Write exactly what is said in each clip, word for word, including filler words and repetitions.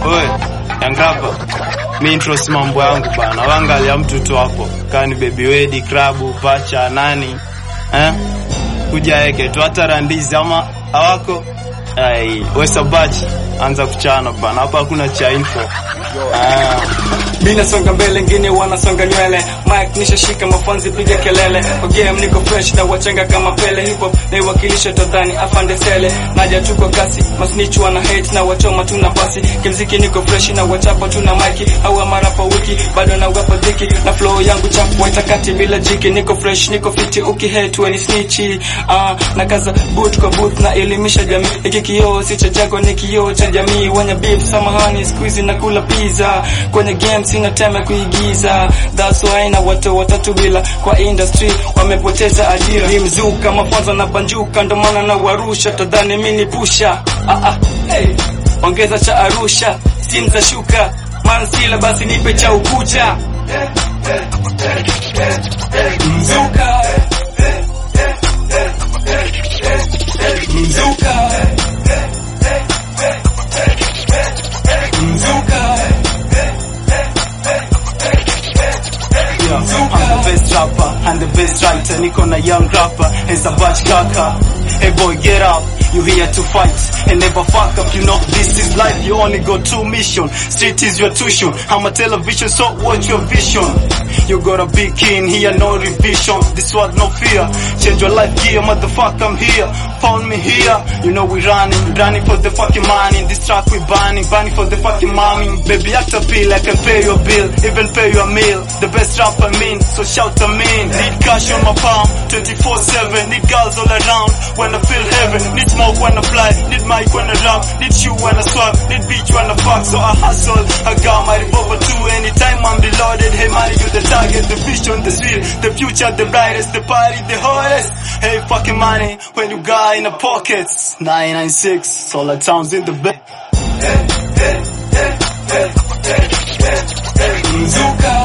Oe, Yangrapa. Mi intro si mambo yangu bana. Wangalia mtu hapo. Kani baby wedi, krabu, pacha, nani. Eh? Kuja eke tu hata randizi ama hawako. Ai, we sabachi anza kuchana bana. Hapa hakuna cha info. Ah. Mina songa mbele, ngine wanasonga nywele. Mike nishashika, mafanzi piga kelele. Kwa game niko fresh na wachenga kama Pele. Hip hop na iwakilisha tadhani afande sele. Naja tuko kasi, masnitch wana hate na wachoma tuna pasi. Kimziki niko fresh na wachapa tuna Mikey. Hawa marapa wiki, bado na wapa dhiki. Na flow yangu chapu, waitakati bila jiki. Niko fresh, niko fiti, uki hate weni snitchy. Ah, na kaza boot kwa booth na elimisha jamii. Iki kioo, si cha jago ni kioo cha jamii. Wanya beef, samahani, squeezy na kula pizza. Kwenye game sina time kuigiza. That's why na watu watatu bila kwa industry wamepoteza ajira. Ni mzuka mafanza na banjuka, ndo maana na warusha tadhani mini pusha. Ah ah, hey, ongeza cha Arusha, steam za shuka. Mansila basi nipe cha ukucha. Mzuka Mzuka Mzuka I'm the best rapper, I'm the best writer. Niko na young rapper, it's a batch kaka. Hey boy, get up, you here to fight and never fuck up. You know this is life, you only got two mission. Street is your tuition, I'm a television, so watch your vision. You gotta be keen here, no revision. This world no fear, change your life gear, motherfucker I'm here. Found me here, you know we running, running for the fucking money. This track we burning, burning for the fucking mommy. Baby act appeal, I can pay your bill, even pay your meal. The best rapper mean, so shout to me. Need cash on my palm, twenty-four seven. Need girls all around, when I feel heaven. Need smoke when I fly, need mic when I rap. Need shoe when I swap, need beach when I fuck. So I hustle, I got my revolver too. Anytime I'm reloaded, hey money you the target. The vision, the sweet, the future, the brightest. The party, the hottest. Hey fucking money, when you got in the pockets. Nine nine six, all the towns in the bed. Mzuka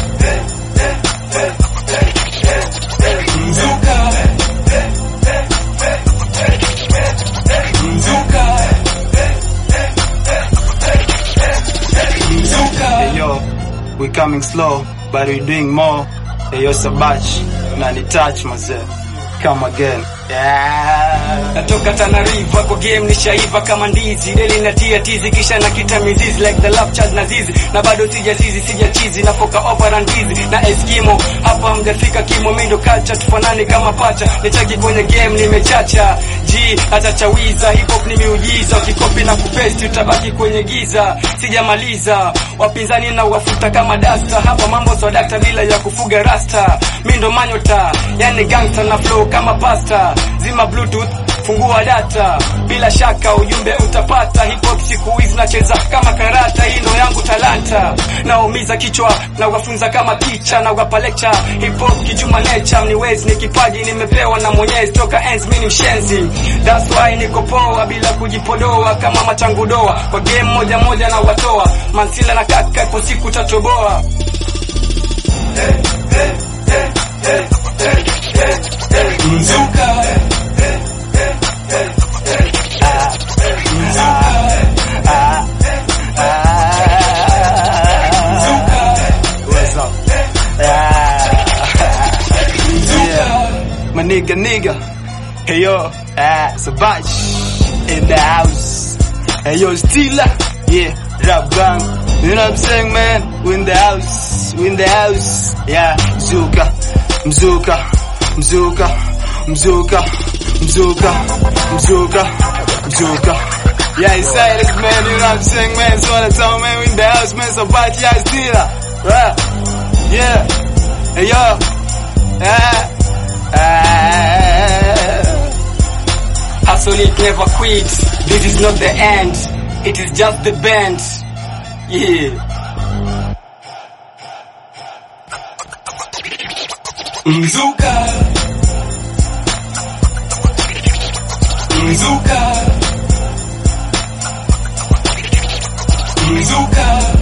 Mzuka Mzuka Mzuka. Hey yo, we coming slow, but we doing more. Hey yo Sabach, nani touch myself. Come again. Yeah. Natoka Tanariva kwa game nishaiva kama ndizi. Deli natia tizi kisha nakita mizizi like the love child na zizi. Na bado sija chizi sija chizi na foka opera ndizi. Na Eskimo hapa mjafika kimo, mindo culture tufanane kama pacha. Nitaki kwenye game nimechacha. G hata chawiza, hip hop ni miujiza. Ukikopi na kupesti utabaki kwenye giza. Sijamaliza, wapinzani na wafuta kama dasta. Hapa mambo swadakta bila ya kufuga rasta. Mindo manyota, yani gangster na flow kama pasta. Zima bluetooth, fungua data. Bila shaka ujumbe utapata. Hip hop siku hizi nacheza kama karata. Hii ndo yangu talanta. Naumiza kichwa, na wafunza kama teacher. Na wapa lecture, hip hop kichuma nature. Mniwezi ni kipaji nimepewa na Mwenyezi. Toka enzi mini mshenzi, that's why niko poa bila kujipodoa kama machangudoa. Kwa game moja moja na watoa. Mansila na kaka ipo siku tatoboa. Hey, hey, hey, hey, hey, hey, hey. Mzuka my nigga nigga. Hey yo, ah, Sabach in the house. Hey yo, Stila, yeah, rap gang. You know what I'm saying, man? We in the house, we in the house. Yeah, Mzuka, Mzuka, Mzuka, Mzuka, Mzuka, Mzuka, Mzuka. Yeah, inside it, man. You know what I'm saying, man? So all the time, man, we in the house, man. Sabach, yeah, Stila, right? Yeah, hey yo, ah. Hustle it never quit. This is not the end, it is just the band. Yeah. Mzuka Mzuka Mzuka